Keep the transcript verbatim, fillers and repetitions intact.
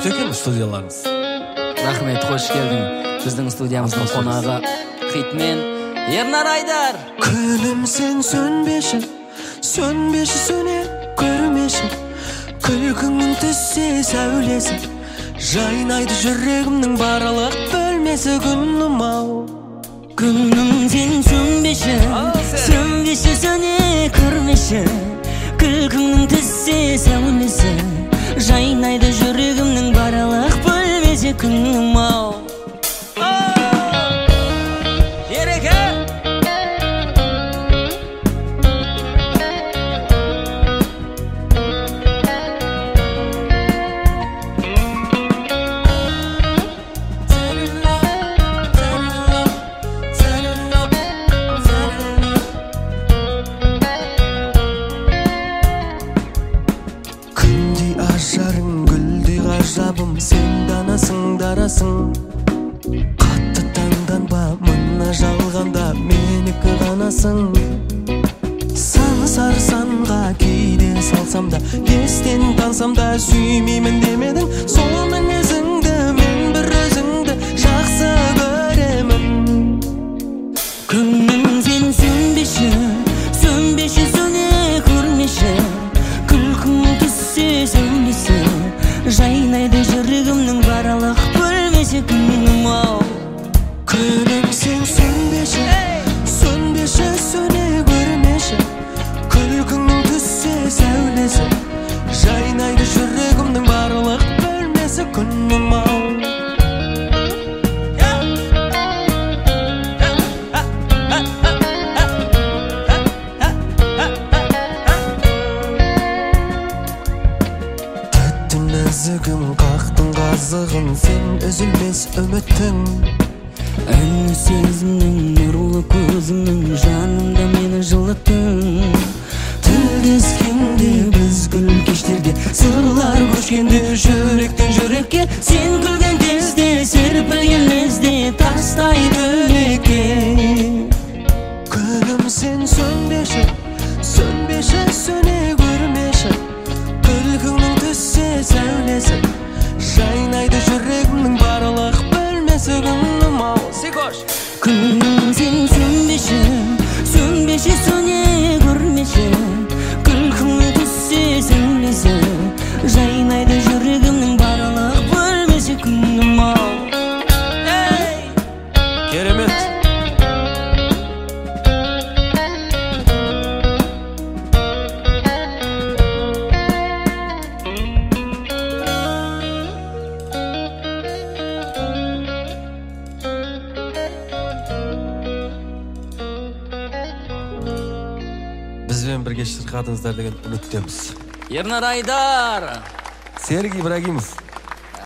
күшті екен студияларыңыз. Рахмет, қош келдің. Біздің студиямыздың қонағы хитмен Ернар Айдар. Күнім сен сөнбеші, сөнбеші сөне көрмеші, күлкіңнің түссе сәулесі, жайнайды жүрегімнің барлық бөлмесі күнім ау. Күнім сен сөнбеші, сөнбеші сөне көрмеші, күлкіңнің түссе сәулесі, жайнайды жүрегімнің барлық бөлмесі күнім ау. Ажарың гүлдей ғажабым, сен данасың дарасың. Қатты таңданба, мына жалғанда менікі ғанасың. Сан сарсанға кейде салсам да, естен тансам да, сүймеймін демедің. Сол мінезіңді, мен бір өзіңді жақсы көремін. Күнім сен сөнбеші, сөнбеші сөне көрмеші, күлкің түссе сәулесі, жайнайды жүрегімнің барлық бөлмесі күнім ау. Күнім сен сөнбеші, сөнбеші сөне көрмеші, күлкіңнің түссе сәулесі, жайнайды жүрегімнің барлық бөлмесі күнім ау. Нәзігім қақтың қазығын, сен үзілмес үміттің. Әлі сезімнің нұрлы көзіңнің, жанымда мені жылыттың. Тілдескенде біз гүл кештерде, сырлар көшкенде жүректен жүрекке, сен күлген кезде серпілген лезде тастай бөлекке. Күнім сен сөнбеші, сөнбеші сөне көрмеші, күлкіңнің түссе сәулесі, жайнайды жүрегімнің барлық бөлмесі күнім ау. Күнім сен сөнбеші, сөнбеші сөне көрмеші, күлкіңнің түссе сәулесі, жайнайды жүрегімнің барлық бөлмесі күнім ау. Керемет. Бізбен бірге шырқадыңыздар деген үміттеміз. Ернар Айдар. Серік Ибрагимов.